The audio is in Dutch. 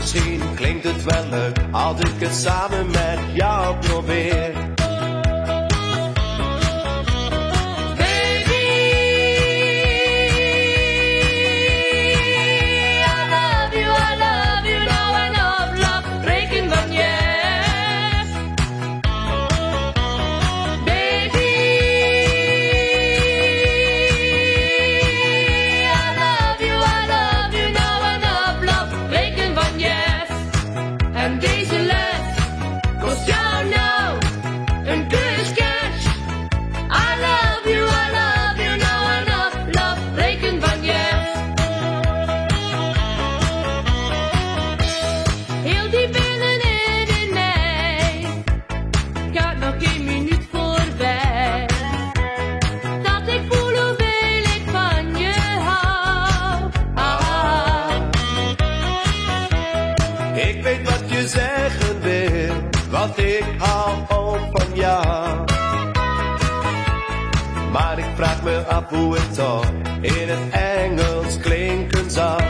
Misschien klinkt het wel leuk als ik het samen met jou probeer. En deze les kost jou nou een kus cash. I love you now enough love, reken van yes. Heel diep binnenin in mij gaat nog geen minuut voorbij, dat ik voel hoeveel ik van je hou. Ik weet wat je zeggen wil, want ik hou ook van jou. Maar ik vraag me af hoe het toch in het Engels klinken zou.